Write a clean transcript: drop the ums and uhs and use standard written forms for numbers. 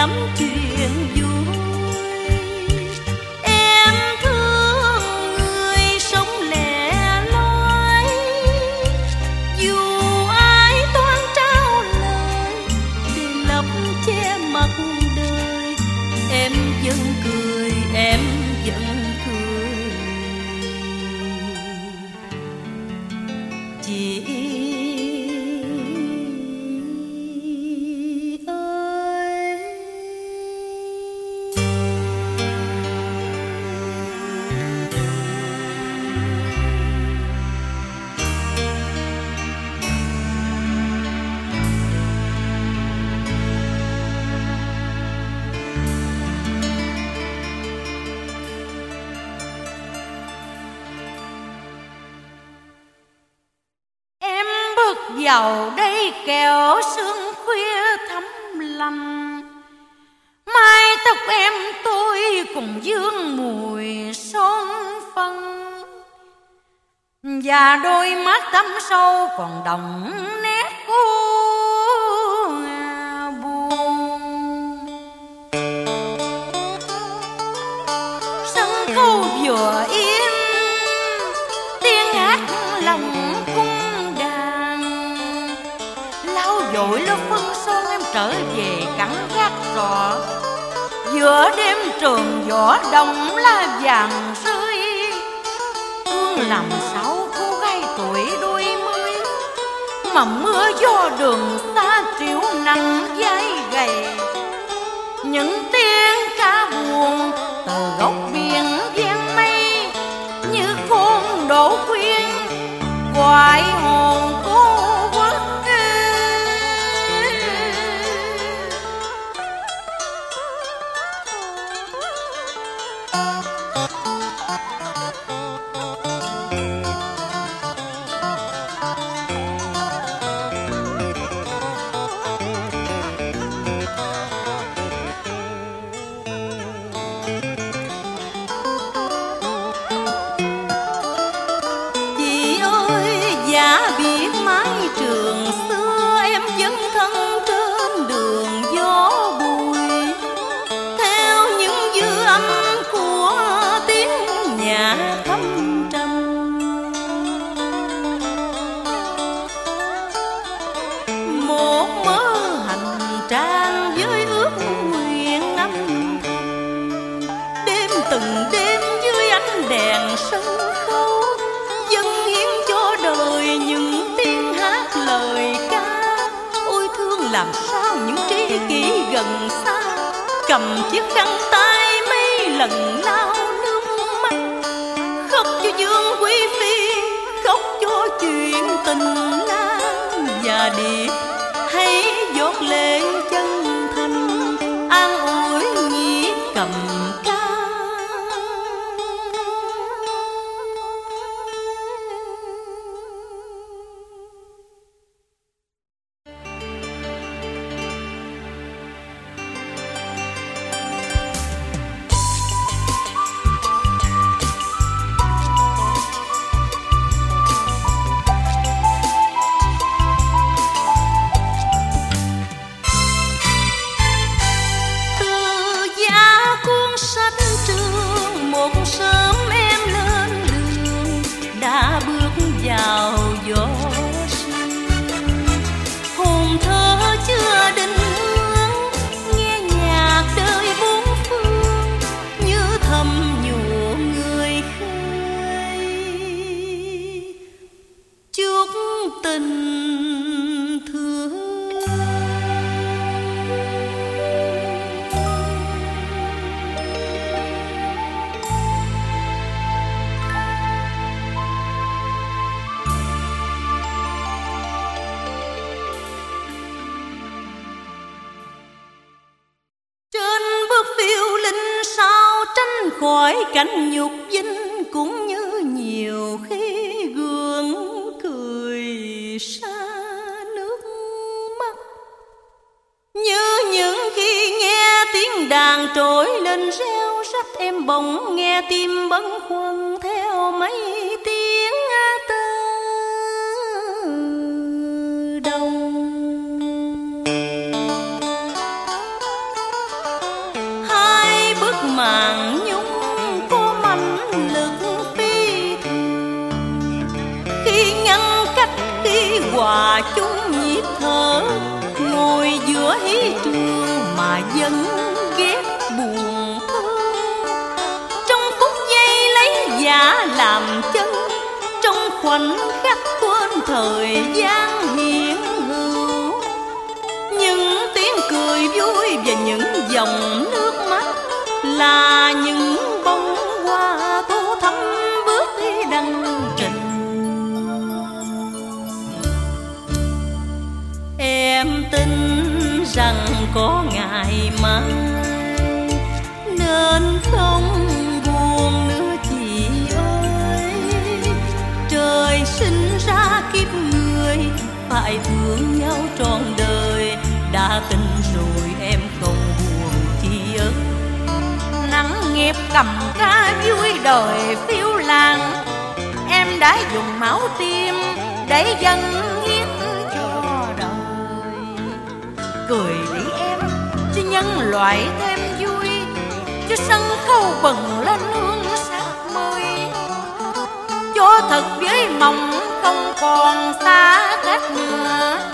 lắm chuyện vui. Em thương người sống lẻ loi, dù ai toan trao lời để lấp che mặt đời, em vẫn cười, em vẫn cười. Chị vào đây kẻo sương khuya thấm lạnh, mái tóc em tôi cùng vương mùi son phân, và đôi mắt thâm sâu còn đọng nét buồn. Sân khấu vừa yên tiếng hát lòng dội lớp phân son, em trở về cắn gác trọ giữa đêm trường võ đông lá vàng rơi. Thương làm sao cô gái tuổi đôi mươi mà mưa gió đường xa triệu nặng vai gầy. Những tiếng ca buồn từ góc biển ven mây như con đổ quyên hoài hồn cô. Từng đêm dưới ánh đèn sân khấu dâng hiến cho đời những tiếng hát lời ca. Ôi thương làm sao những tri kỷ gần xa cầm chiếc khăn tay mấy lần lau nước mắt, khóc cho Dương Quý Phi, khóc cho chuyện tình Lan và Điệp, hãy giọt lệ chân thành an ủi nhịp cầm ca. Vào gió sương hồn thơ chưa định hướng, nghe nhạc đời bốn phương như thầm nhủ người khơi chúc tình thương. Khỏi cảnh nhục dinh cũng như nhiều khi gương cười xa nước mắt, như những khi nghe tiếng đàn trỗi lên reo rắt, em bỗng nghe tim bấn khoăn theo mấy tiếng tơ đông. màn nhung có mãnh lực phi thường, khi ngăn cách khi hòa chung nhịp thở, ngồi giữa hí trường mà vẫn ghét buồn thương. Trong phút giây lấy giả làm chân, trong khoảnh khắc quên thời gian hiện hữu, những tiếng cười vui và những dòng nước mắt là những bông hoa thu thắm bước đi đăng trình. Em tin rằng có ngày mai nên không buồn nữa chị ơi. Trời sinh ra kiếp người phải thương nhau trọn đời, đã tin rồi em không buồn chi ơi. Nắng nghiệp cầm ca vui đời phiêu lãng, em đã dùng máu tim để dâng hiến cho đời. Cười đi em cho nhân loại thêm vui, cho sân khấu bừng lên hương sắc mới, cho thật với mộng không còn xa cách nữa.